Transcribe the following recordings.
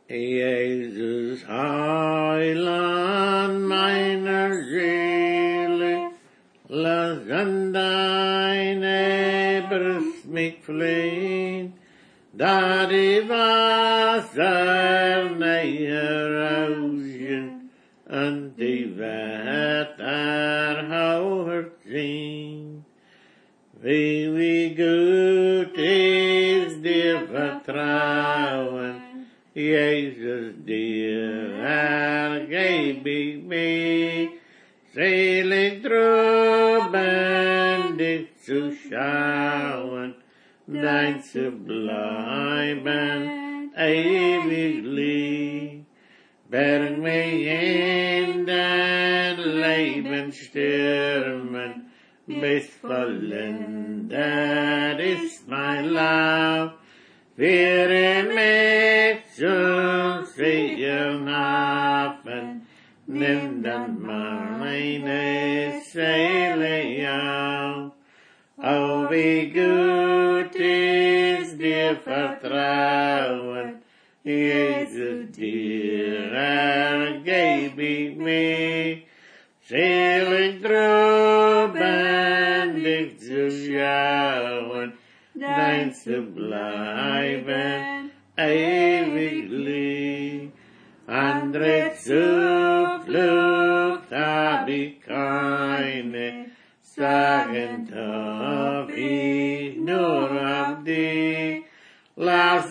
Jesus, Heiland meiner Seele, lass an deine Brust mich flehen, da die Wasser näher rauschen und die Wetter haucht sind. Wie gut ist dir vertrauen, Jesus, dir ergeb ich mich, selig droben dich zu schauen, dein zu bleiben ewiglich. Berg mich in den Lebensstürmen, bis vollendet ist mein Lauf, führe mich zum sicheren Hafen, nimm dann meine Seele auf. Oh, wie gut ist dir vertrauen, Jesus, dir ergeb ich mich, selig droben dich zu schauen, dein zu bleiben ewiglich. Andere Zuflucht hab ich keine, sagend hab ich nur auf dich. Lass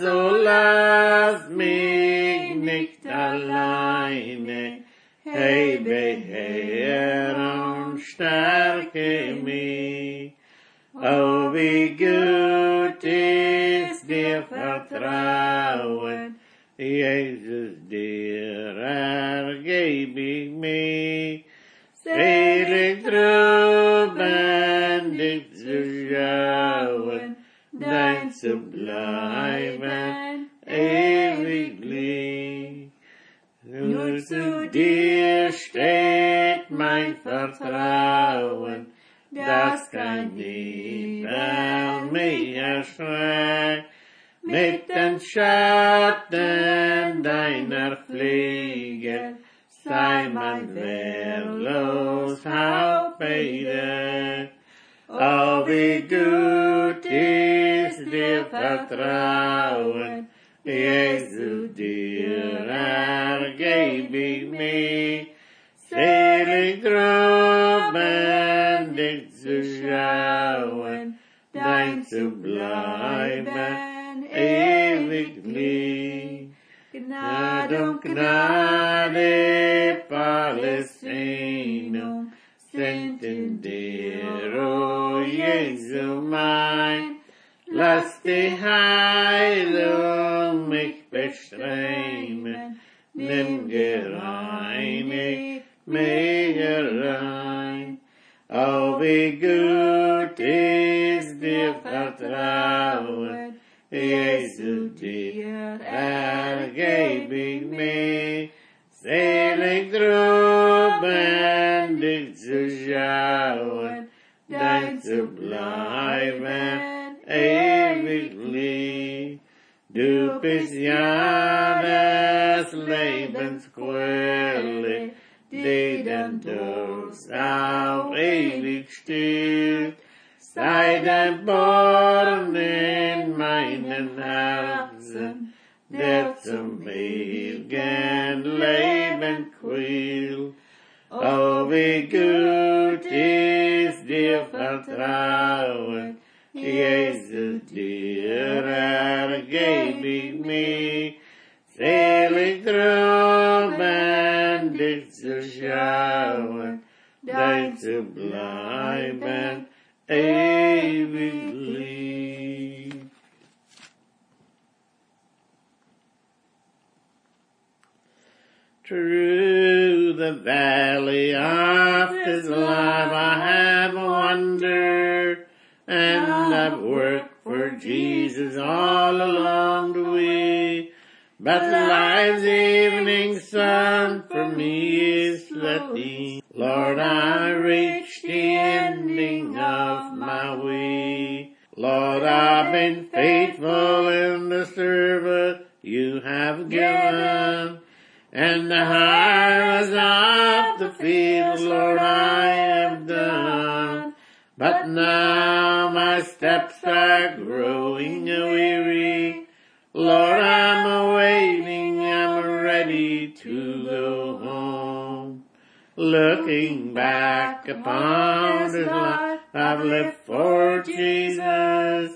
mich nicht alleine, hebe her und stärke mich. Oh, wie gut ist dir vertrauen, Jesus, dir ergeb ich mich, selig droben dich zu schauen, dein zu bleiben ewiglich. Nur zu dir steht mein Vertrauen, dass kein Nebel mich erschreckt, mit den Schatten deiner Flügel sei man wehrlos aufbewahrt. Oh, wie gut ist dir vertrauen, Jesus, dir ergeb ich mich, selig droben dich zu schauen, dein zu bleiben ewiglich. Gnade und Gnade, alles Segnung sind in dir, o Jesu mein. Lass die Heilung mich beschreiben, nimm gereinigt mich rein. Oh, wie gut ist dir vertrauen, Jesus, dir ergeb ich mich, selig droben dich zu schauen, dein zu bleiben ewiglich. Du bist ja des Lebens Quelle, die den Durst auf ewig stillt. Sei dein Born in meinem Herzen, der zum ewigen Leben quillt. Oh, wie gut ist dir vertrauen, Jesus, dir ergeb ich mich, selig droben dich zu schauen, dein zu bleiben ewiglich. Through the valley of this life I have wandered, and I've worked for Jesus all along the way. But life's evening sun for me is setting. Lord, I reached the ending of my way. Lord, I've been faithful in the service you have given, and the harvest of the field, Lord, I have done. But now my steps are growing weary, Lord, I'm awaiting, I'm ready to go home. Looking back upon this life I've lived for Jesus,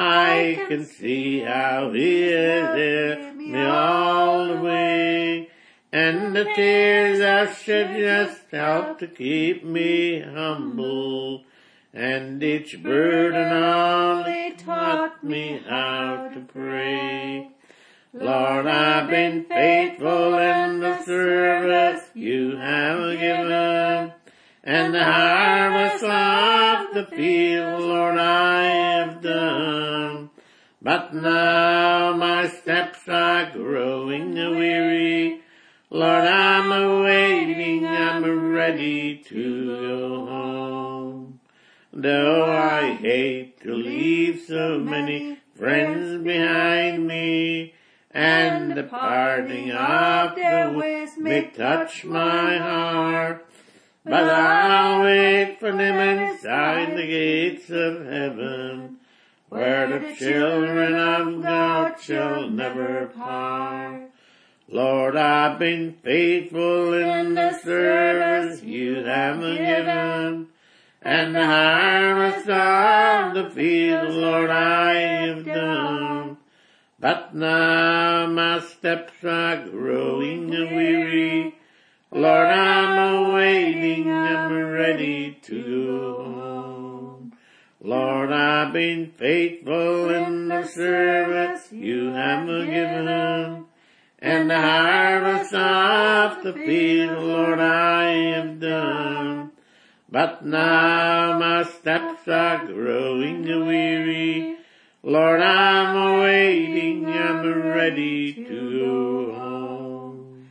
I can see how He has led me all the way, and the tears I've shed just help to keep me humble, and each burden only taught me how to pray. Lord, I've been faithful in the service you have given, and the harvest of the field, Lord, I have done. But now my steps are growing weary, Lord, I'm awaiting, I'm ready to go home. Though I hate to leave so many friends behind me, and the parting of their ways may touch my heart, but I'll wait for them inside the gates of heaven, where the children of God shall never part. Lord, I've been faithful in the service you have given, and the harvest of the field, Lord, I have done. But now my steps are growing weary, Lord, I'm awaiting, I'm ready to go home. Lord, I've been faithful in the service you have given, and the harvest of the field, Lord, I have done. But now my steps are growing weary, Lord, I'm awaiting, I'm ready to go home.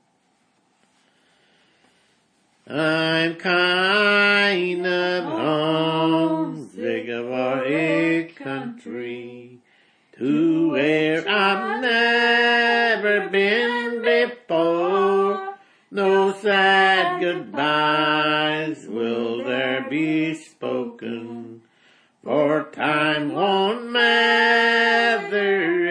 I'm kind of homesick of our country, to where I've never been before. No sad goodbyes will there be spoken, for time won't matter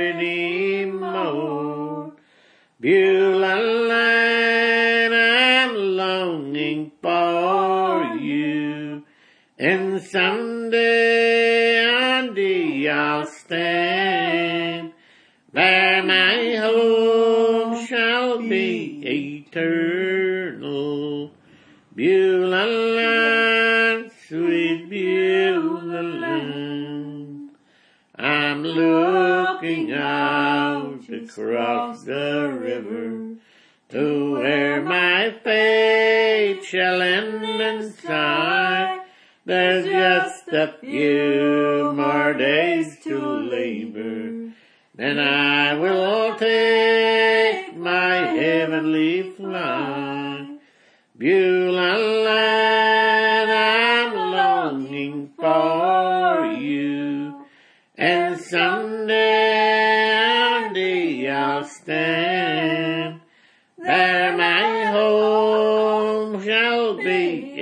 anymore. Beulah land, I'm longing for you, and someday on thee I'll stand. There my home shall be eternal. Beulah land, sweet Beulah land. I'm looking out across the river to where my fate shall end inside. There's just a few more days to labor, then I will take my heavenly flight. Beulah land, I'm longing for you, and someday on thee I'll stand. There my home shall be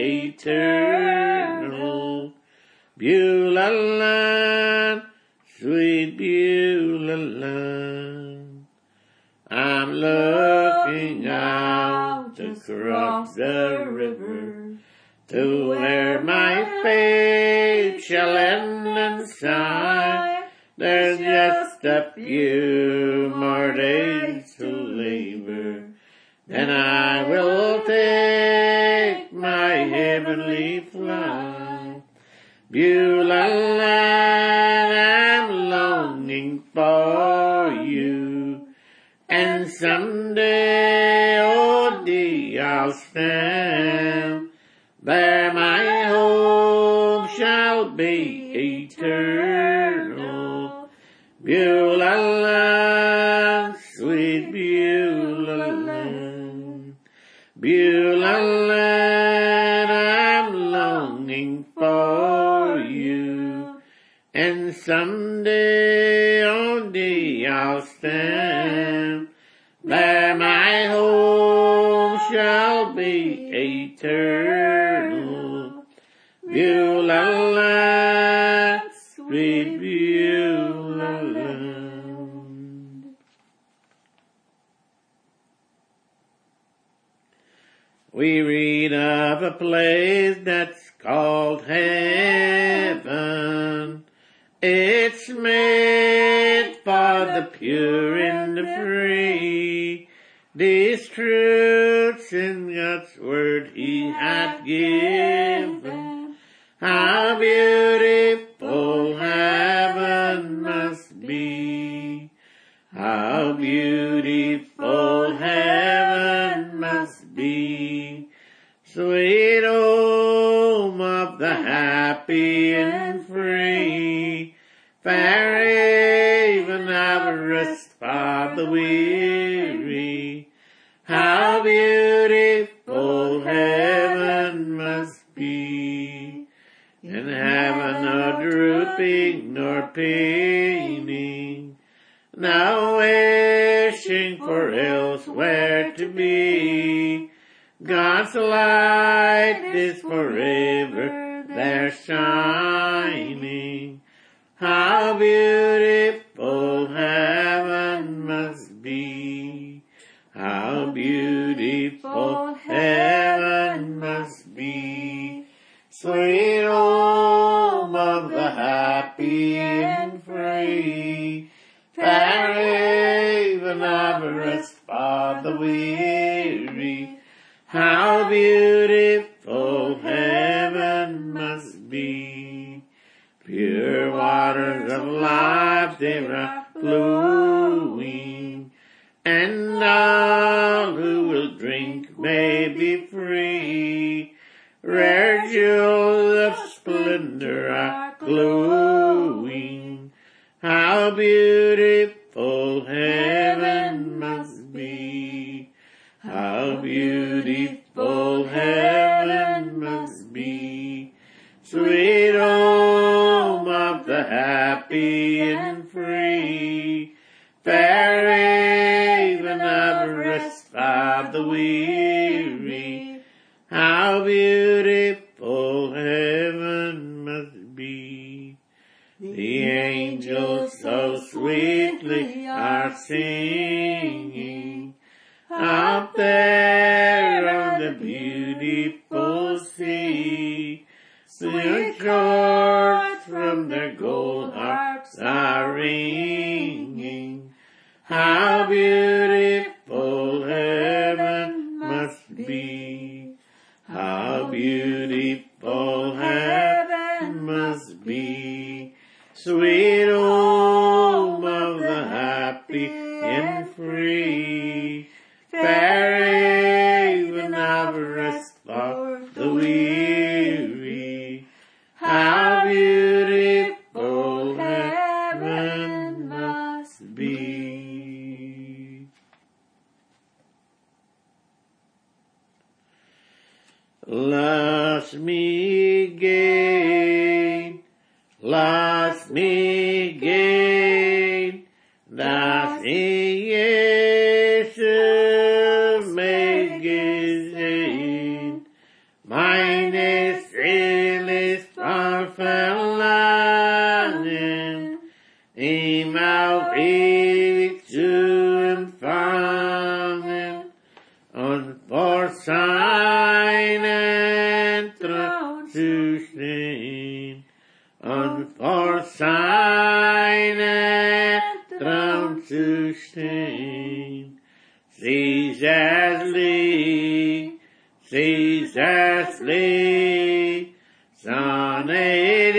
eternal. Beulah land, sweet Beulah land. I'm looking out across the river to where my fate shall end inside. There's just a few more days to labor, then I will take my heavenly flight. Beulah land, I'm longing for you, and someday, oh thee I'll stand. There my home shall be eternal. Beulah land, sweet Beulah land. Beulah land, I'm longing for you, and someday on thee I'll stand. There my home shall be eternal. Beulah land, sweet Beulah land. We read of a place that's called heaven. It's made for the pure and the free. These truths in God's word He hath given. How beautiful heaven must be. How beautiful heaven must be. Sweet home of the happy and free. Fair haven of rest for the weary. How beautiful heaven must be. In heaven no drooping nor paining, no wishing for elsewhere to be. God's light is forever there shining. How beautiful heaven must be. How beautiful heaven must be. Sweet home of the happy and free. Fair haven of rest for the weary. How beautiful heaven must be. Pure waters of life they are flowing, and all who will drink may be free. Rare jewels of splendor are glowing. How beautiful heaven must be. How beautiful heaven must be. Sweet home of the happy and free. Fair haven of rest for the weary. How beautiful heaven must be. The angels so sweetly are singing up there on the beautiful sea. Sweet chords from their gold harps are ringing. How beautiful heaven must be. How beautiful heaven must be. Sweet home of the happy and free. Fair haven of rest for the weary. How beautiful heaven must be. Lost me again, lost me again, das Jesus mig gesehen. Meine Seele ist voll Verlangen, ihm auf ewig zu empfangen und vor seinen Thron zu stehen, und vor seinen Thron zu stehen. Caesar's Lee, Sonne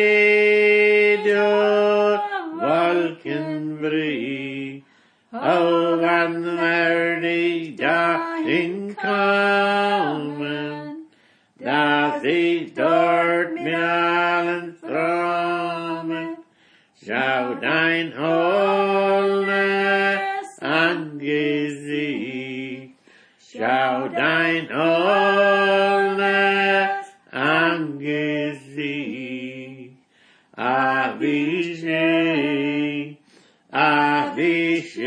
door Wolken brie. Oh, wann werde dahin kommen, dass ich dort mir allen Träumen schau dein holdes Angesicht, schau dein holdes Angesicht. Ach, wie schön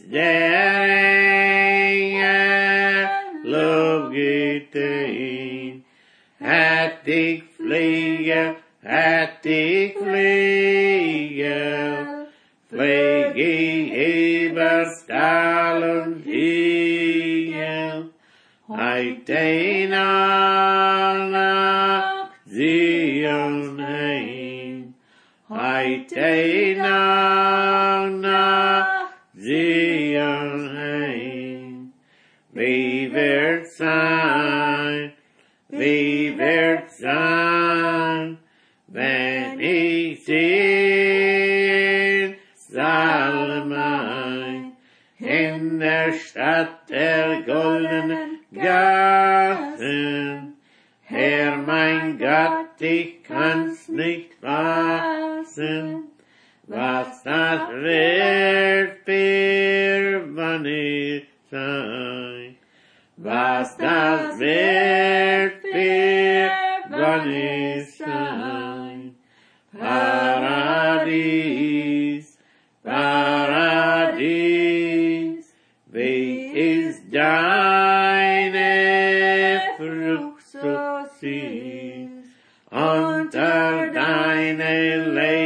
der lov geht ein. Hat ich fliege, fliege über Tal und Himmel. Heit ein nach Zion ein. Heit ein nach Zion ein. Wie wird sein, wenn ich in Salem ein, in der Stadt der goldenen Gassen. Herr, mein Gott, ich kann's nicht fassen, was das wird für wann ich sein. Was das wird für wann ich sein. Paradies, Paradies, wie ist deine Frucht so süß, unter deine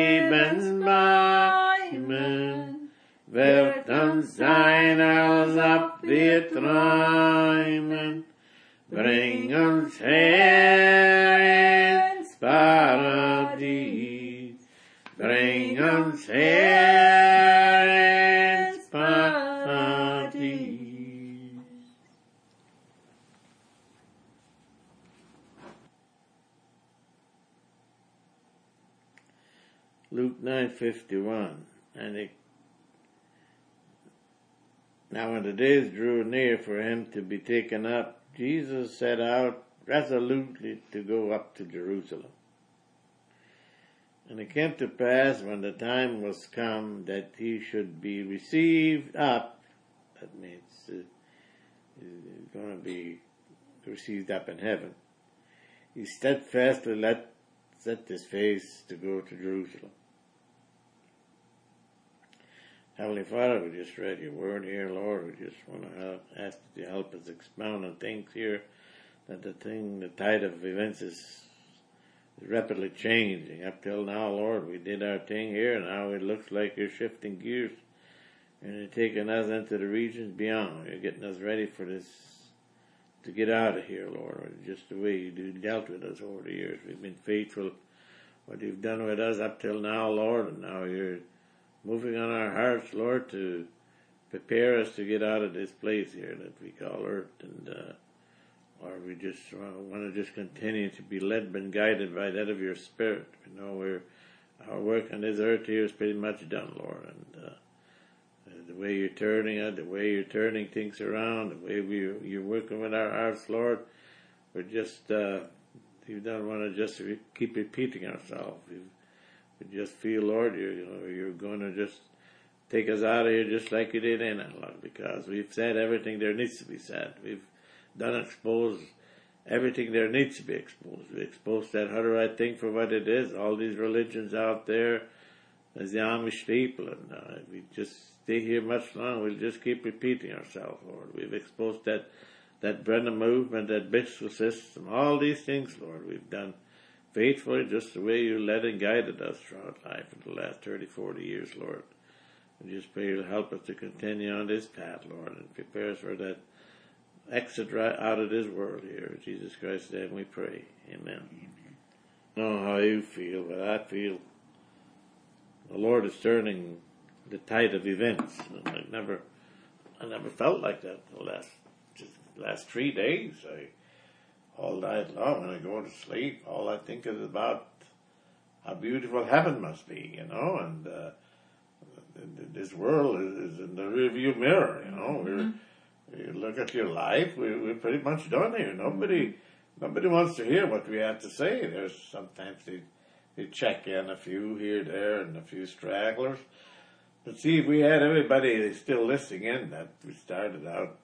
Lebensbäumen wird uns sein, als ob wir träumen. Bring uns her ins Paradies. Bring uns her ins Paradies. Luke 9:51. Now when the days drew near for him to be taken up, Jesus set out resolutely to go up to Jerusalem. And it came to pass when the time was come that he should be received up, that means he's going to be received up in heaven, he steadfastly set his face to go to Jerusalem. Heavenly Father, we just read your word here, Lord. We just want to ask that you help us expound on things here, that the tide of events is rapidly changing. Up till now, Lord, we did our thing here, and now it looks like you're shifting gears, and you're taking us into the regions beyond. You're getting us ready for this, to get out of here, Lord. Just the way you dealt with us over the years. We've been faithful, what you've done with us up till now, Lord, and now you're moving on our hearts, Lord, to prepare us to get out of this place here that we call earth. And Lord, we just want to just continue to be led and guided by that of your Spirit. We know our work on this earth here is pretty much done, Lord. And the way you're turning it, the way you're turning things around, the way you're working with our hearts, Lord, we're just, we don't want to just keep repeating ourselves. We just feel, Lord, you're going to just take us out of here just like you did in it, Lord, because we've said everything there needs to be said. We've done expose everything there needs to be exposed. We exposed that Hutterite thing for what it is, all these religions out there, as the Amish people, and if we just stay here much longer, we'll just keep repeating ourselves, Lord. We've exposed that Brennan movement, that Bixel system, all these things, Lord, we've done faithfully, just the way you led and guided us throughout life for the last 30, 40 years, Lord. We just pray you'll help us to continue on this path, Lord, and prepare us for that exit right out of this world here. In Jesus Christ's name we pray. Amen. I don't know how you feel, but I feel the Lord is turning the tide of events. I never felt like that the last 3 days. All night long when I go to sleep, all I think is about how beautiful heaven must be, and this world is in the rearview mirror, You look at your life, we're pretty much done here. Nobody wants to hear what we have to say. There's sometimes they check in a few here, there, and a few stragglers. But see, if we had everybody still listening in, that we started out,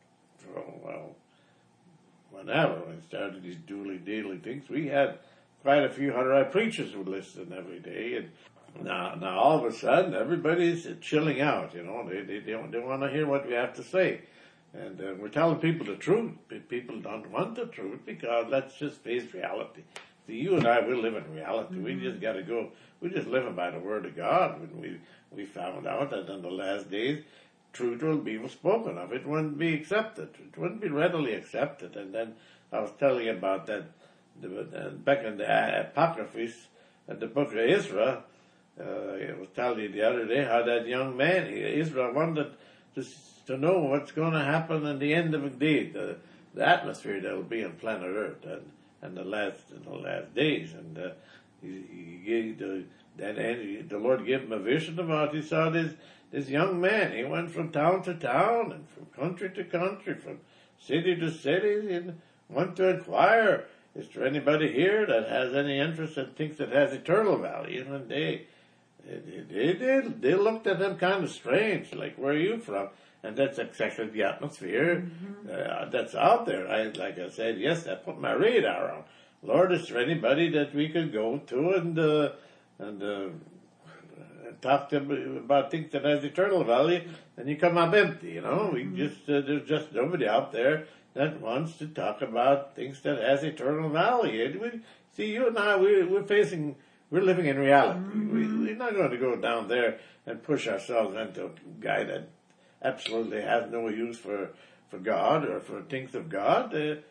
whenever we started these daily things, we had quite a few Hutterite preachers who would listen every day, and Now all of a sudden, everybody's chilling out, They don't want to hear what we have to say. And we're telling people the truth. People don't want the truth because let's just face reality. See, you and I, we live in reality. Mm-hmm. We just got to go. We're just living by the word of God. When we found out that in the last days, truth will be spoken of. It wouldn't be accepted. It wouldn't be readily accepted. And then I was telling you about that back in the Apocryphs, the book of Ezra. I was telling you the other day how that young man, Ezra, wanted to know what's going to happen in the end of the day, the atmosphere that will be on planet Earth, and in the last days. And he gave the Lord gave him a vision about. He saw this young man. He went from town to town and from country to country, from city to city, and went to inquire: is there anybody here that has any interest and thinks it has eternal value? And they looked at him kind of strange, like, where are you from? And that's exactly the atmosphere that's out there. Like I said, yes, I put my radar on. Lord, is there anybody that we could go to and talk to them about things that has eternal value? And you come up empty, We there's just nobody out there that wants to talk about things that has eternal value. See, you and I, we're living in reality. We're not going to go down there and push ourselves into a guy that absolutely has no use for God or for things of God. There's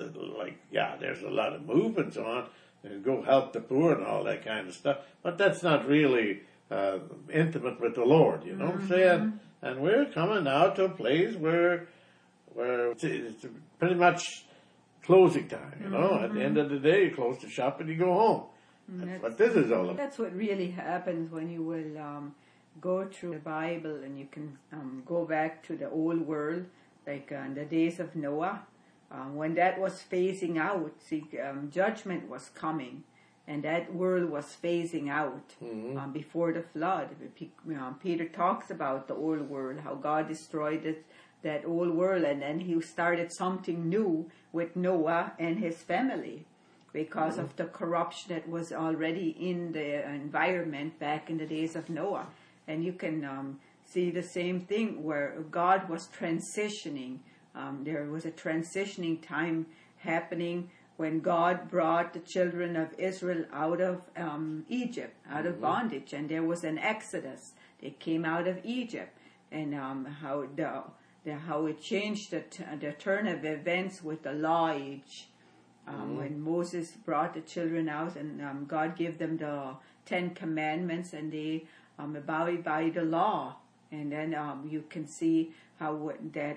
a lot of movements on, and go help the poor and all that kind of stuff. But that's not really intimate with the Lord, you know what I'm saying? And we're coming now to a place where it's pretty much closing time, At the end of the day, you close the shop and you go home. That's what this is all about. That's what really happens when you will go through the Bible, and you can go back to the old world, like in the days of Noah. When that was phasing out, judgment was coming, and that world was phasing out before the flood. Peter talks about the old world, how God destroyed that old world, and then he started something new with Noah and his family, because of the corruption that was already in the environment back in the days of Noah. And you can see the same thing where God was transitioning. There was a transitioning time happening when God brought the children of Israel out of Egypt, out of bondage, and there was an exodus. They came out of Egypt, and how it changed the turn of events with the law age. When Moses brought the children out, and God gave them the 10 Commandments, and they abided by the law. And then you can see how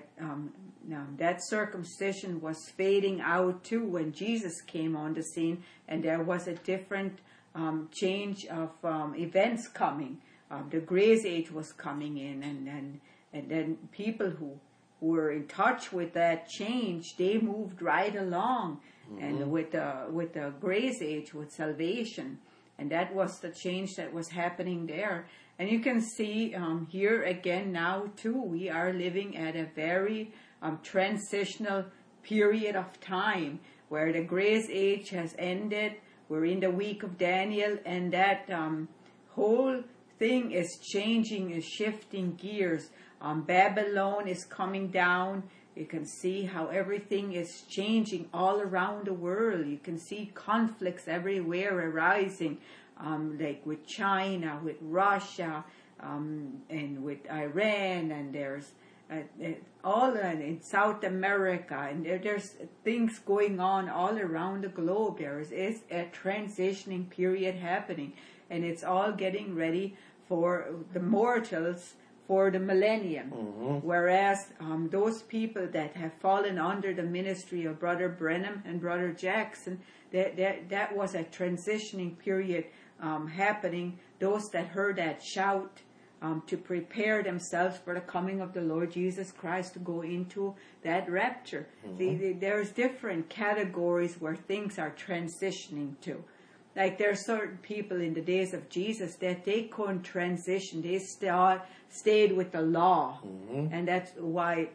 that circumcision was fading out too when Jesus came on the scene, and there was a different change of events coming. The Grace Age was coming in, and then people who were in touch with that change, they moved right along. And with the Grace Age, with salvation, and that was the change that was happening there. And you can see here again now too, we are living at a very transitional period of time where the Grace Age has ended. We're in the week of Daniel, and that whole thing is changing, is shifting gears. Babylon is coming down. You can see how everything is changing all around the world. You can see conflicts everywhere arising, like with China, with Russia, and with Iran, and there's all in South America, and there's things going on all around the globe. There is a transitioning period happening, and it's all getting ready for the mortals for the millennium. Whereas those people that have fallen under the ministry of Brother Brenham and Brother Jackson, that was a transitioning period happening. Those that heard that shout to prepare themselves for the coming of the Lord Jesus Christ, to go into that rapture. See, there's different categories where things are transitioning to. Like there are certain people in the days of Jesus that they couldn't transition. They stayed with the law. And that's why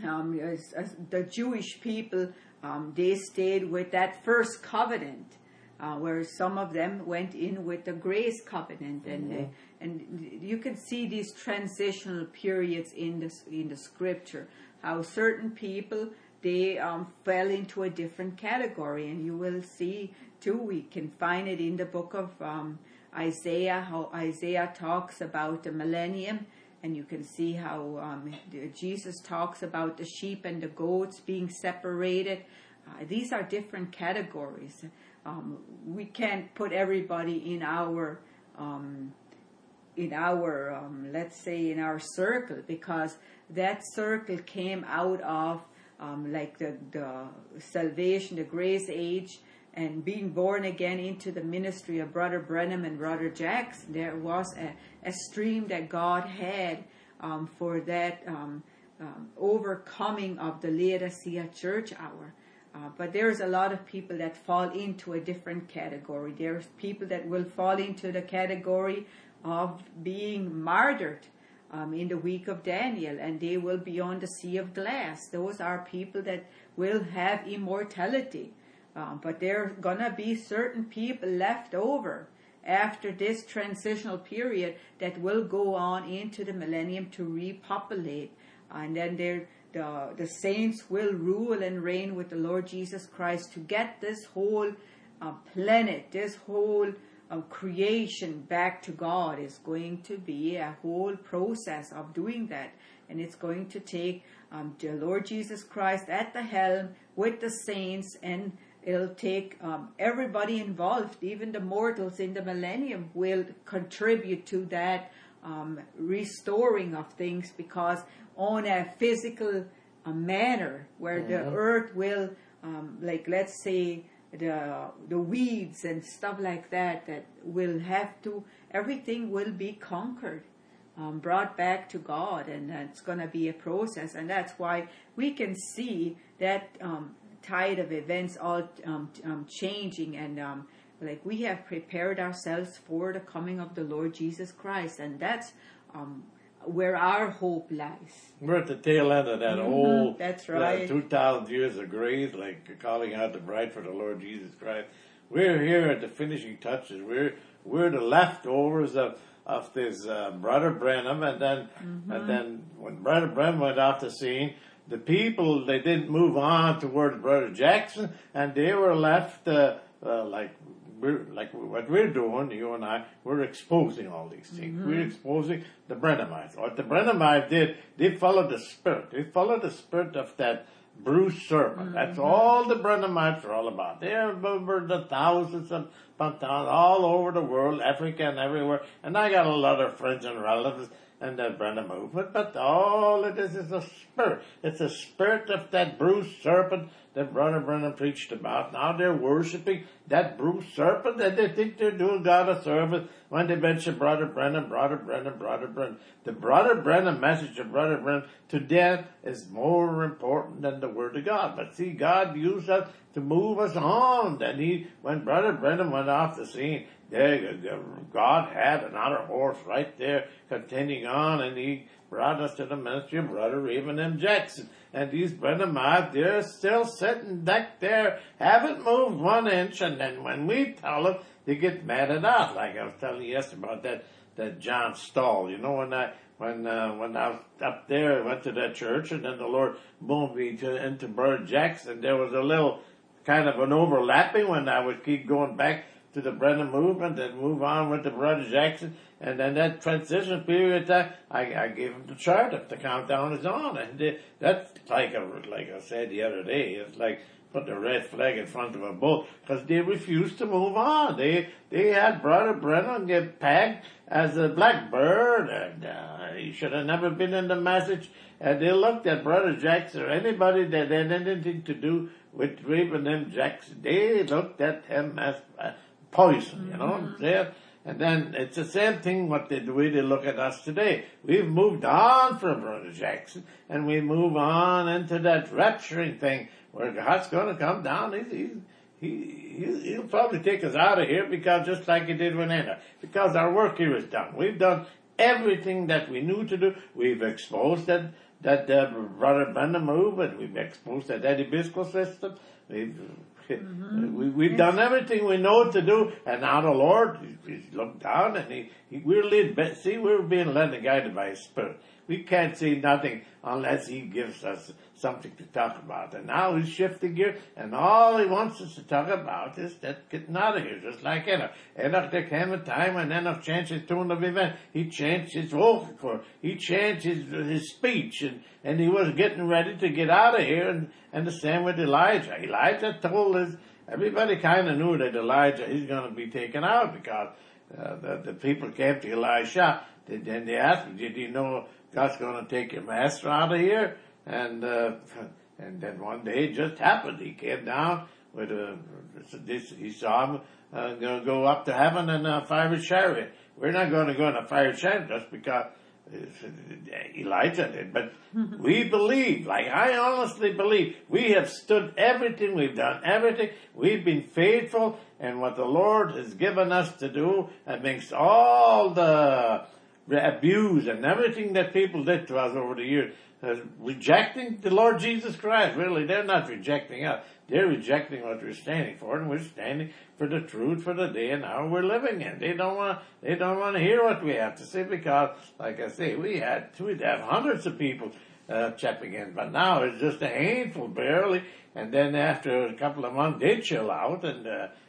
as the Jewish people, they stayed with that first covenant. where some of them went in with the grace covenant, and you can see these transitional periods in the scripture, how certain people, they fell into a different category, and you will see too, we can find it in the book of Isaiah, how Isaiah talks about the millennium, and you can see how Jesus talks about the sheep and the goats being separated. These are different categories. We can't put everybody in our let's say in our circle, because that circle came out of like the salvation, the grace age, and being born again into the ministry of Brother Branham and Brother Jackson. There was a stream that God had for that overcoming of the Laodicea church hour. But there's a lot of people that fall into a different category. There's people that will fall into the category of being martyred in the week of Daniel, and they will be on the sea of glass. Those are people that will have immortality. But there are going to be certain people left over after this transitional period that will go on into the millennium to repopulate. And then the saints will rule and reign with the Lord Jesus Christ to get this whole planet, this whole creation back to God. Is going to be a whole process of doing that. And it's going to take the Lord Jesus Christ at the helm with the saints, and it'll take everybody involved, even the mortals in the millennium will contribute to that restoring of things, because on a physical manner where the earth will, like let's say the weeds and stuff like that will have to, everything will be conquered, brought back to God, and it's going to be a process. And that's why we can see that tide of events all changing, and like we have prepared ourselves for the coming of the Lord Jesus Christ, and that's where our hope lies. We're at the tail end of that whole that's right. 2,000 years of grace, like calling out the bride for the Lord Jesus Christ. We're here at the finishing touches. We're the leftovers of this Brother Branham, and then when Brother Branham went off the scene, the people, they didn't move on towards Brother Jackson, and they were left like what we're doing, you and I, we're exposing all these things. We're exposing the Branhamites. What the Branhamites did, they followed the spirit. They followed the spirit of that bruised serpent. That's all the Branhamites are all about. They're over the thousands of all over the world, Africa and everywhere. And I got a lot of friends and relatives and the Branham movement, but all it is a spirit. It's a spirit of that bruised serpent that Brother Branham preached about. Now they're worshiping that bruised serpent, and they think they're doing God a service when they mention Brother Branham, Brother Branham, Brother Branham. The Brother Branham message of Brother Branham to them is more important than the Word of God. But see, God used us to move us on. And when Brother Branham went off the scene, God had another horse right there continuing on, and he brought us to the ministry of Brother Raven M. Jackson. And these Branhamites, they're still sitting back there, haven't moved 1 inch, and then when we tell them, they get mad at us. Like I was telling you yesterday about that John Stahl. You know, when I was up there, I went to that church, and then the Lord moved me into Brother Jackson. There was a little kind of an overlapping when I would keep going back to the Branham movement and move on with the Brother Jackson. And then that transition period of time, I gave him the chart if the countdown is on. And that's like I said the other day, it's like putting a red flag in front of a bull, because they refused to move on. They had Brother Branham get pegged as a blackbird, and he should have never been in the message. And they looked at Brother Jackson, or anybody that had anything to do with Raven M. Jackson, they looked at him as poison, you know what I'm saying? And then it's the same thing the way they look at us today. We've moved on from Brother Jackson, and we move on into that rapturing thing where God's going to come down. He'll probably take us out of here, because just like he did with Anna, because our work here is done. We've done everything that we knew to do. We've exposed that Brother Branham movement. We've exposed that Eddie Biscoe system. We've done everything we know to do, and now the Lord, He's looked down and we're being led and guided by His Spirit. We can't see nothing unless He gives us something to talk about. And now He's shifting gear, and all He wants us to talk about is that getting out of here, just like Enoch. Enoch, there came a time when Enoch changed his tune of event. He changed his vocal cord. He changed his speech, and he was getting ready to get out of here, and the same with Elijah. Elijah told everybody kind of knew that Elijah is going to be taken out because the people came to Elisha. Then they asked him, did you know God's going to take your master out of here? And then one day it just happened. He came down with he saw him go up to heaven in a fiery chariot. We're not going to go in a fiery chariot just because Elijah did, but we believe, like I honestly believe, we have stood everything, we've done everything, we've been faithful, and what the Lord has given us to do amongst all the abuse and everything that people did to us over the years, rejecting the Lord Jesus Christ. Really, they're not rejecting us. They're rejecting what we're standing for, and we're standing for the truth for the day and hour we're living in. They don't want to hear what we have to say because, like I say, we'd have hundreds of people chipping in, but now it's just a handful barely. And then after a couple of months, they chill out, and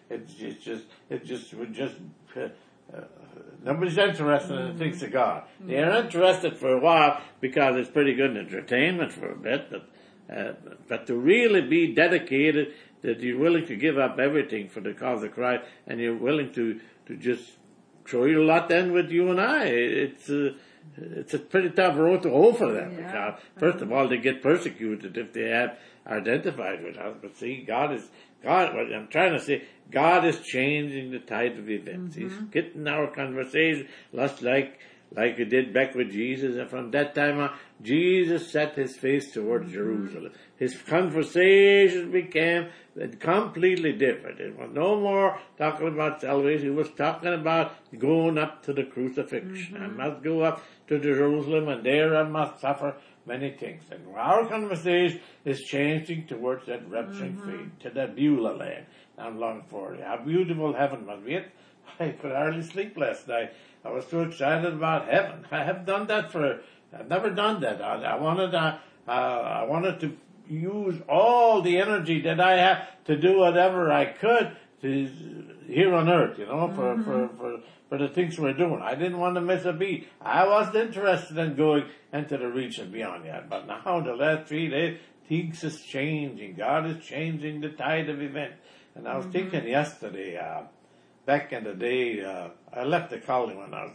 nobody's interested in the things of God. They're interested for a while because it's pretty good entertainment for a bit, but to really be dedicated, that you're willing to give up everything for the cause of Christ, and you're willing to just throw your lot in with you and I. It's a pretty tough road to hoe for them because, first of all, they get persecuted if they have identified with us. But see, God, what I'm trying to say, God is changing the tide of events. He's getting our conversation, just like He did back with Jesus. And from that time on, Jesus set His face towards Jerusalem. His conversation became completely different. It was no more talking about salvation. He was talking about going up to the crucifixion. I must go up to Jerusalem, and there I must suffer many things. And our conversation is changing towards that rapturing faith, to that Beulah land. I'm longing for it. How beautiful heaven must be. I could hardly sleep last night. I was so excited about heaven. I've never done that. I wanted to use all the energy that I have to do whatever I could here on earth, for the things we're doing. I didn't want to miss a beat. I wasn't interested in going into the region beyond that. But now, the last 3 days, things is changing. God is changing the tide of events. And I was thinking yesterday, back in the day, I left the college when I was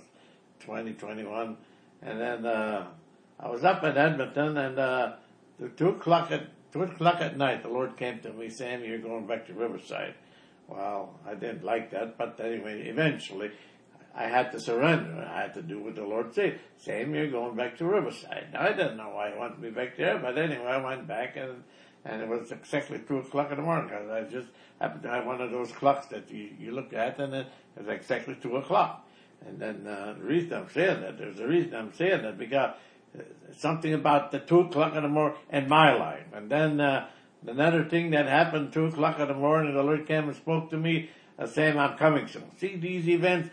21, and then I was up in Edmonton, and 2 o'clock at night, the Lord came to me, Sam, you're going back to Riverside. Well, I didn't like that, but anyway, eventually, I had to surrender. I had to do what the Lord said. Sam, you're going back to Riverside. Now, I didn't know why He wanted me back there, but anyway, I went back, and it was exactly 2 o'clock in the morning, because I just happened to have one of those clocks that you look at, and it was exactly 2 o'clock. And then the reason I'm saying that, there's a reason I'm saying that, because something about the 2 o'clock in the morning in my life. And then another thing that happened 2 o'clock in the morning, the Lord came and spoke to me, saying, I'm coming soon. See, these events,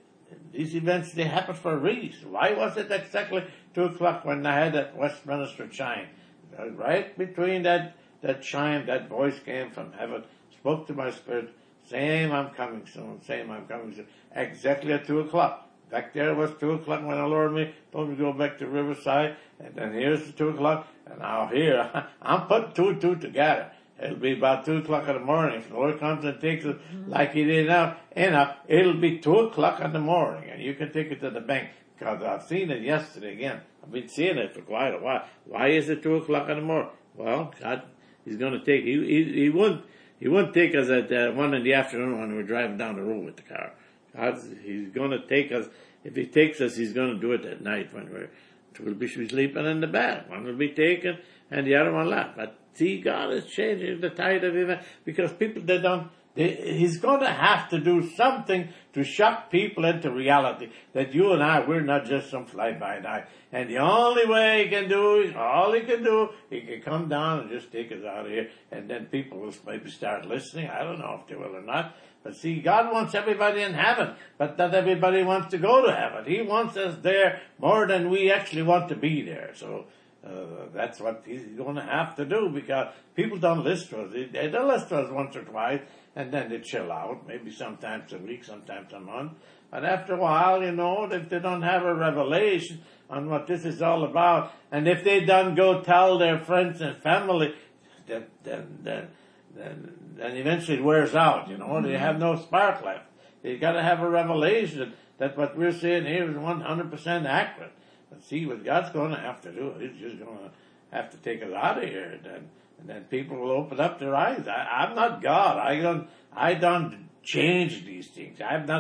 they happen for a reason. Why was it exactly 2 o'clock when I had that Westminster chime? Right between that chime, that voice came from heaven, spoke to my spirit, saying, I'm coming soon, exactly at 2 o'clock. Back there was 2 o'clock when the Lord told me to go back to Riverside, and then here's the 2 o'clock, and now here, I'm putting 2 and 2 together. It'll be about 2 o'clock in the morning. If the Lord comes and takes it like He did now, it'll be 2 o'clock in the morning, and you can take it to the bank, because I've seen it yesterday again. I've been seeing it for quite a while. Why is it 2 o'clock in the morning? Well, God, He's going to take, He wouldn't take us at 1 in the afternoon when we're driving down the road with the car. He's going to take us. If He takes us, He's going to do it at night when we'll be sleeping in the bed. One will be taken and the other one left. But see, God is changing the tide of events because people, they don't He's going to have to do something to shock people into reality that you and I, we're not just some fly-by-night. And the only way he can do, he can come down and just take us out of here, and then people will maybe start listening. I don't know if they will or not. But see, God wants everybody in heaven, but not everybody wants to go to heaven. He wants us there more than we actually want to be there. So that's what he's going to have to do, because people don't listen to us. They'll listen to us once or twice, and then they chill out, maybe sometimes a week, sometimes a month. But after a while, if they don't have a revelation on what this is all about, and if they don't go tell their friends and family, then eventually it wears out, They have no spark left. They got to have a revelation that what we're saying here is 100% accurate. But see, what God's going to have to do, He's just going to have to take us out of here, and then people will open up their eyes. I'm not God. I don't change these things.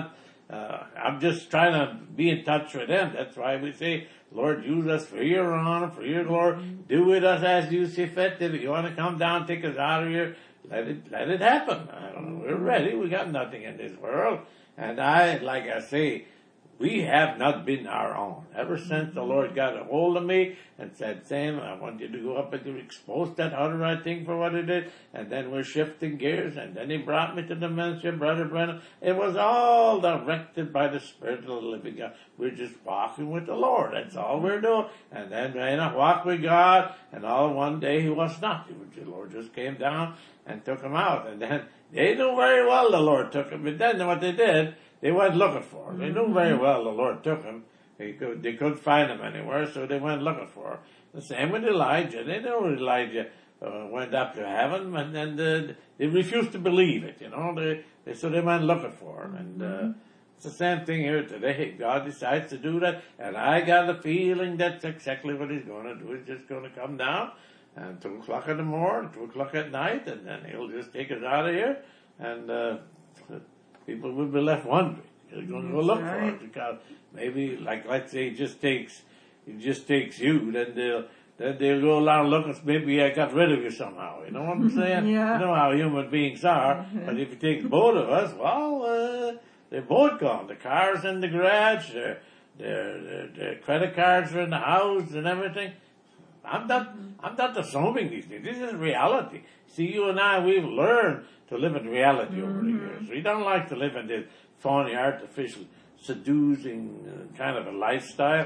I'm just trying to be in touch with Him. That's why we say, Lord, use us for your honor, for your glory. Do with us as you see fit. If you want to come down, take us out of here, let it happen. I don't know. We're ready. We got nothing in this world. And like I say, we have not been our own. Ever since the Lord got a hold of me and said, Sam, I want you to go up and to expose that other right thing for what it is. And then we're shifting gears. And then He brought me to the ministry of Brother Brennan. It was all directed by the Spirit of the living God. We're just walking with the Lord. That's all we're doing. And then I walked with God. And all one day He was not. The Lord just came down and took him out. And then they knew very well the Lord took him. But then what they did, they went looking for him. They knew very well the Lord took him. They couldn't find him anywhere, so they went looking for him. The same with Elijah. They knew Elijah went up to heaven, and then they refused to believe it, so they went looking for him. And it's the same thing here today. God decides to do that, and I got a feeling that's exactly what He's going to do. He's just going to come down at 2 o'clock in the morning, 2 o'clock at night, and then He'll just take us out of here, and people will be left wondering. They're going to go look for it, because maybe, let's say, it just takes you. Then they'll go around looking. Maybe I got rid of you somehow. You know what I'm saying? Yeah. You know how human beings are. But if you take both of us, well, they're both gone. The car's in the garage. Their credit cards are in the house and everything. I'm not assuming these things. This is reality. See, you and I, we've learned to live in reality over the years. We don't like to live in this phony, artificial, seducing kind of a lifestyle.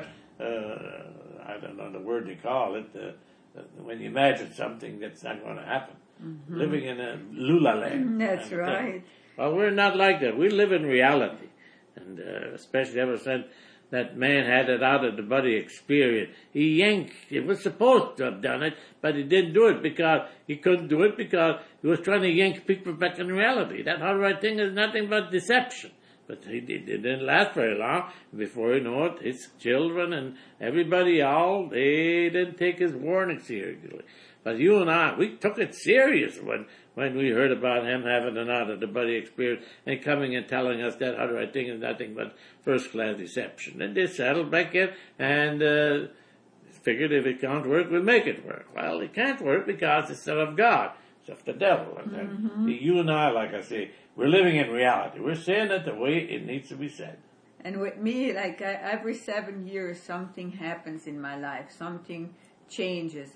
I don't know the word they call it. When you imagine something that's not going to happen. Living in a lula land. That's right. Well, we're not like that. We live in reality. And especially ever since that man had it out of the body experience. He yanked. He was supposed to have done it, but he didn't do it because he couldn't do it because he was trying to yank people back in reality. That whole right thing is nothing but deception. But it didn't last very long. Before you know it, his children and everybody all, they didn't take his warning seriously. But you and I, we took it serious when we heard about him having an out of the body experience and coming and telling us that other right thing is nothing but first class deception. And they settled back in and figured if it can't work, we'll make it work. Well, it can't work because it's not of God. It's of the devil. And then you and I, like I say, we're living in reality. We're saying it the way it needs to be said. And with me, every 7 years, something happens in my life. Something changes,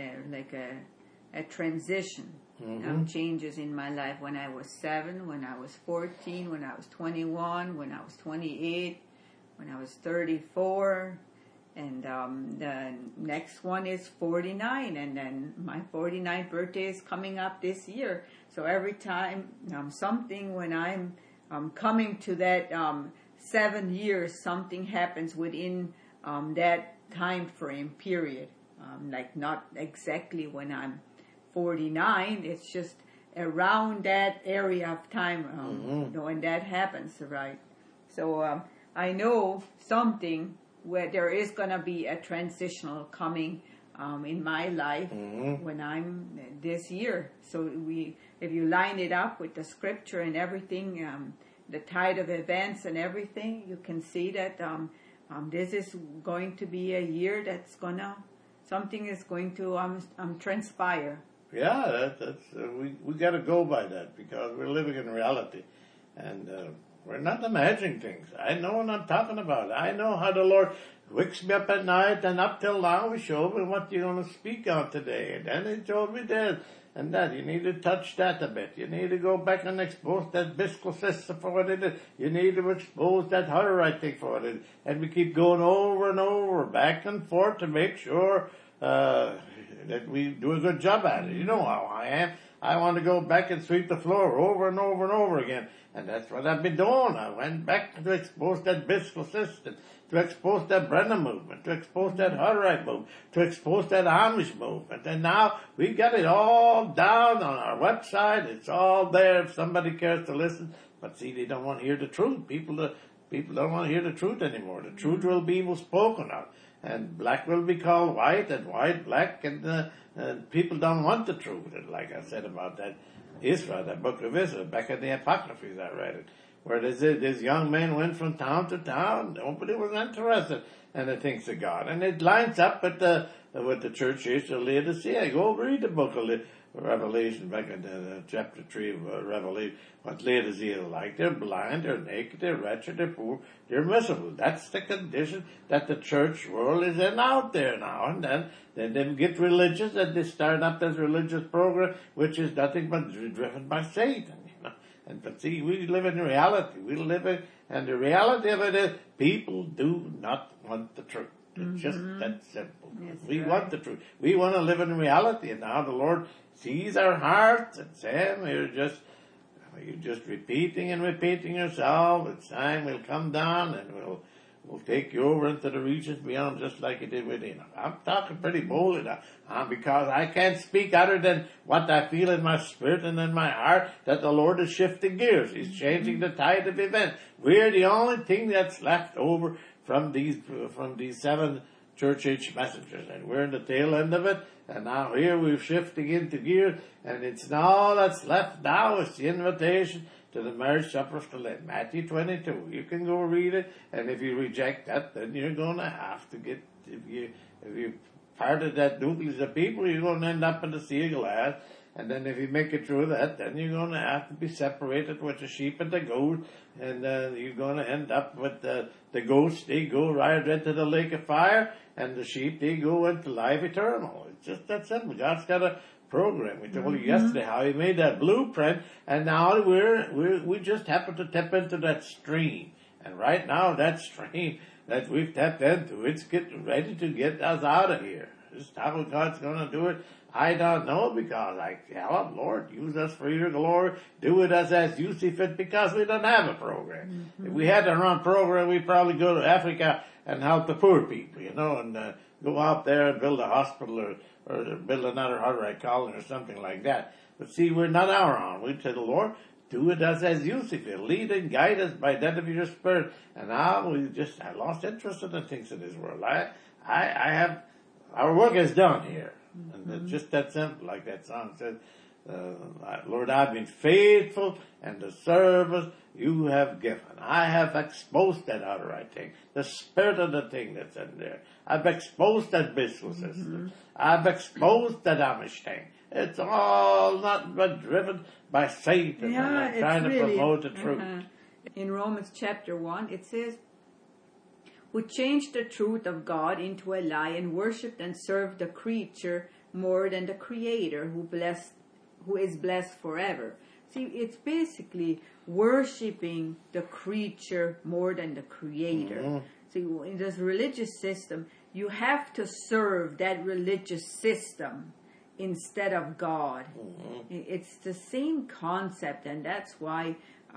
a transition. Changes in my life. When I was 7, when I was 14, when I was 21, when I was 28, when I was 34, and the next one is 49, and then my 49th birthday is coming up this year. So every time something, when I'm coming to that 7 years, something happens within that time frame period. Not exactly when I'm 49, it's just around that area of time when that happens, right? So I know something where there is going to be a transitional coming in my life when I'm this year. So if you line it up with the scripture and everything, the tide of events and everything, you can see that this is going to be a year that's something is going to transpire. Yeah, we got to go by that because we're living in reality, and we're not imagining things. I know what I'm talking about. I know how the Lord wakes me up at night, and up till now He showed me what you're going to speak on today, and then He told me this and that. You need to touch that a bit. You need to go back and expose that biscuit system for what it is. You need to expose that Hutterite thing for what it is, and we keep going over and over, back and forth to make sure. That we do a good job at it. You know how I am. I want to go back and sweep the floor over and over and over again. And that's what I've been doing. I went back to expose that biscuit system, to expose that Brennan movement, to expose that Hutterite movement, to expose that Amish movement. And now we got it all down on our website. It's all there if somebody cares to listen. But see, they don't want to hear the truth. People don't want to hear the truth anymore. The truth will be spoken of. And black will be called white, and white black, and people don't want the truth. And like I said about that Israel, that book of Israel, back in the Apocryphs, I read it, where this young man went from town to town. Nobody was interested in the things of God, and it lines up with the church age of Laodicea. Go read the book of Revelation, back in chapter 3 of Revelation, what Laodicea is like. They're blind, they're naked, they're wretched, they're poor, they're miserable. That's the condition that the church world is in out there now. And then they get religious, and they start up this religious program, which is nothing but driven by Satan, you know. But see, we live in reality. And the reality of it is, people do not want the truth. It's just that simple. We want the truth. We want to live in reality, and now the Lord sees our hearts, and Sam, you're just repeating and repeating yourself. It's time we'll come down and we'll take you over into the regions beyond, just like He did with Enoch. I'm talking pretty boldly now, because I can't speak other than what I feel in my spirit and in my heart, that the Lord is shifting gears. He's changing the tide of events. We're the only thing that's left over from these 7 church age messengers, and we're in the tail end of it. And now here we're shifting into gear, and it's all that's left now is the invitation to the marriage supper of the Lamb. Matthew 22. You can go read it, and if you reject that, then you're going to have to get, if you part of that nucleus of people, you're going to end up in the sea of glass. And then if you make it through that, then you're going to have to be separated with the sheep and the goat, and you're going to end up with the goats. They go right into the lake of fire, and the sheep, they go into life eternal. It's just that simple. God's got a program. We told you yesterday how He made that blueprint, and now we just happen to tap into that stream. And right now, that stream that we've tapped into, it's getting ready to get us out of here. Just how God's going to do it, I don't know, because I tell Him, Lord, use us for Your glory. Do it as You see fit, because we don't have a program. If we had our own program, we'd probably go to Africa and help the poor people, you know, and go out there and build a hospital or build another Hutterite colony or something like that. But see, we're not our own. We tell the Lord, do it as You see fit. Lead and guide us by that of Your Spirit. And now I lost interest in the things of this world. I have, our work is done here. And it's just that simple, like that song says, Lord, I've been faithful in the service You have given. I have exposed that Hutterite thing, the spirit of the thing that's in there. I've exposed that biscuit system. I've exposed that Amish thing. It's all not but driven by Satan, and trying to promote the truth. In Romans chapter 1, it says, who changed the truth of God into a lie and worshipped and served the creature more than the Creator, who is blessed forever. See, it's basically worshipping the creature more than the Creator. See, in this religious system, you have to serve that religious system instead of God. It's the same concept, and that's why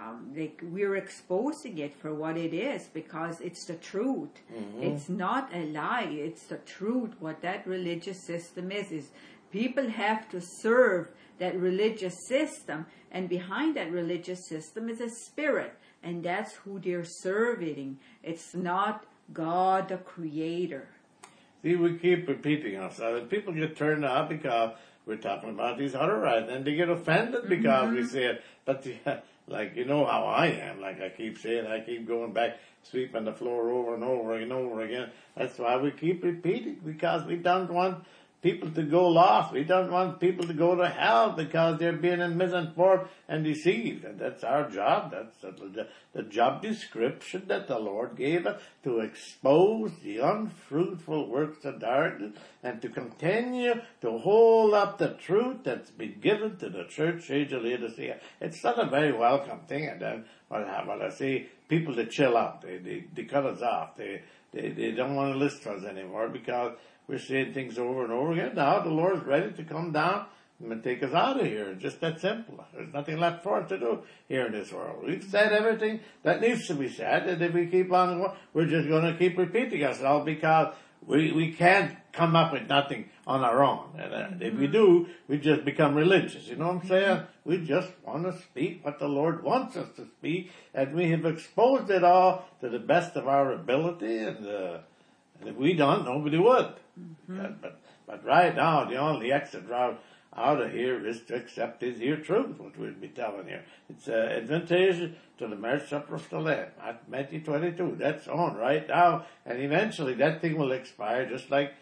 we're exposing it for what it is, because it's the truth. It's not a lie, it's the truth. What that religious system is people have to serve that religious system, and behind that religious system is a spirit, and that's who they're serving. It's not God the Creator. See, we keep repeating ourselves, and people get turned off because we're talking about these Hutterites, and they get offended because we say it. But like, you know how I am, like I keep saying, I keep going back, sweeping the floor over and over and over again. That's why we keep repeating, because we don't want people to go lost. We don't want people to go to hell because they're being misinformed and deceived. And that's our job. That's the job description that the Lord gave us, to expose the unfruitful works of darkness and to continue to hold up the truth that's been given to the church age of Laodicea. It's not a very welcome thing. And then when I see people to chill out, they cut us off. They don't want to listen to us anymore because we're saying things over and over again. Now the Lord's ready to come down and take us out of here. It's just that simple. There's nothing left for us to do here in this world. We've said everything that needs to be said, and if we keep on going, we're just going to keep repeating ourselves because we can't come up with nothing on our own. And if we do, we just become religious. You know what I'm saying? We just want to speak what the Lord wants us to speak, and we have exposed it all to the best of our ability, and if we don't, nobody would. But right now, the only exit route out of here is to accept this here truth, what we'll be telling here. It's an invitation to the marriage supper of the Lamb, Matthew 22. That's on right now, and eventually that thing will expire, just like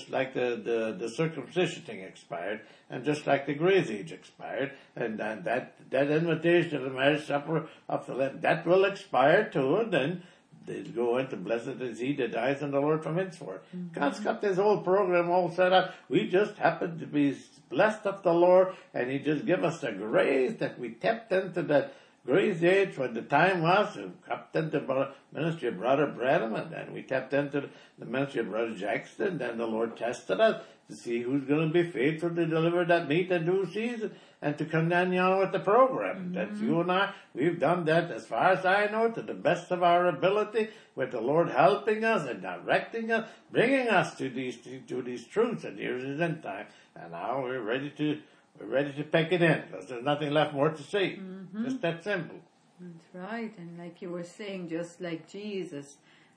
the circumcision thing expired, and just like the grace age expired, and that invitation to the marriage supper of the Lamb, that will expire too, and then they'll go into blessed is he that dies in the Lord from henceforth. God's got this whole program all set up. We just happen to be blessed of the Lord, and he just give us the grace that we tapped into that grace age when the time was. We tapped into the ministry of Brother Branham, and then we tapped into the ministry of Brother Jackson. Then the Lord tested us to see who's going to be faithful to deliver that meat in due season and to come down with the program. That's you and I. We've done that, as far as I know, to the best of our ability, with the Lord helping us and directing us, bringing us to these truths. And here's his end time. And now we're ready to pack it in, because there's nothing left more to say. Just that simple. That's right. And like you were saying, just like Jesus,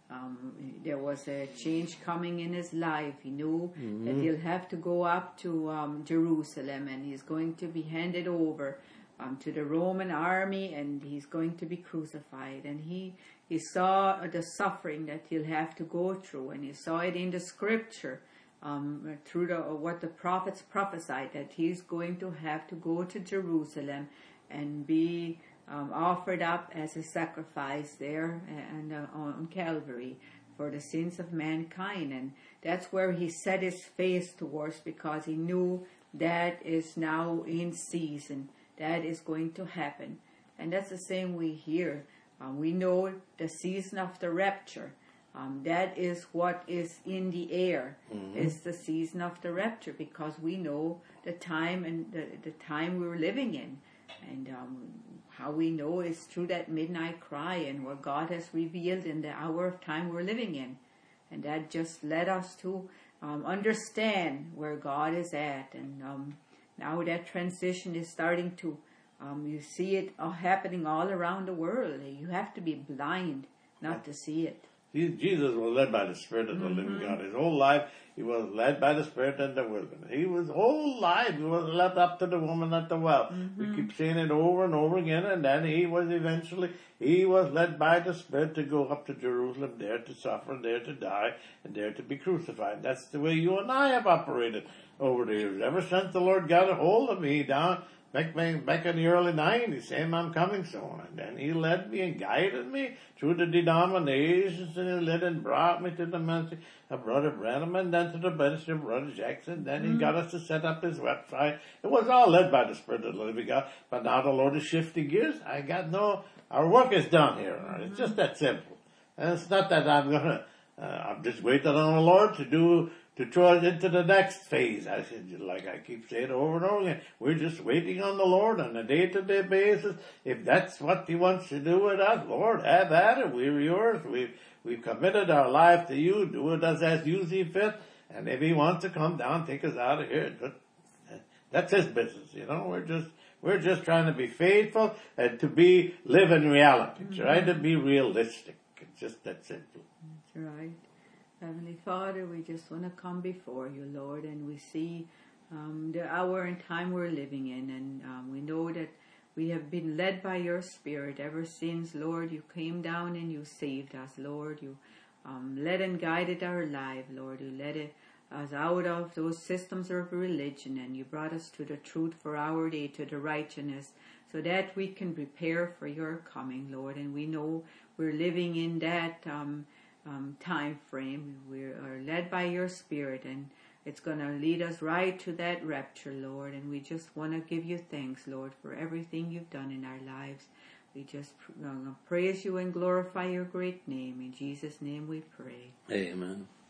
there was a change coming in his life. He knew that he'll have to go up to Jerusalem, and he's going to be handed over to the Roman army, and he's going to be crucified. And he saw the suffering that he'll have to go through, and he saw it in the scripture, through what the prophets prophesied, that he's going to have to go to Jerusalem and be offered up as a sacrifice there and on Calvary for the sins of mankind. And that's where he set his face towards, because he knew that is now in season. That is going to happen. And that's the same we hear. We know the season of the rapture. That is what is in the air. It's the season of the rapture, because we know the time and the time we're living in. And how we know is through that midnight cry and what God has revealed in the hour of time we're living in. And that just led us to understand where God is at. And now that transition is starting to, you see it happening all around the world. You have to be blind not to see it. Jesus was led by the Spirit of the living God. His whole life, he was led by the Spirit in the wilderness. His whole life, he was led up to the woman at the well. We keep saying it over and over again, and then he was led by the Spirit to go up to Jerusalem, there to suffer, there to die, and there to be crucified. That's the way you and I have operated over the years. Ever since the Lord got a hold of me back in the early 90s, saying I'm coming soon. And then he led me and guided me through the denominations, and he led and brought me to the ministry of Brother Branham, and then to the ministry of Brother Jackson. Then he got us to set up his website. It was all led by the Spirit of the living God. But now the Lord is shifting gears. Our work is done here. It's just that simple. And it's not that I'm just waiting on the Lord to throw us into the next phase. I said, like I keep saying over and over again, we're just waiting on the Lord on a day-to-day basis. If that's what he wants to do with us, Lord, have at it. We're yours. We've committed our life to you. Do with us as you see fit. And if he wants to come down, take us out of here, that's his business. We're just trying to be faithful and to live in reality. Try to be realistic. It's just that simple. That's right. Heavenly Father, we just want to come before you, Lord, and we see the hour and time we're living in, and we know that we have been led by your Spirit ever since, Lord, you came down and you saved us, Led and guided our life, Lord. You led us out of those systems of religion, and you brought us to the truth for our day, to the righteousness, so that we can prepare for your coming, Lord. And we know we're living in that time frame. We are led by your Spirit, and it's going to lead us right to that rapture, Lord. And we just want to give you thanks, Lord, for everything you've done in our lives. We just praise you and glorify your great name. In Jesus' name we pray. Amen.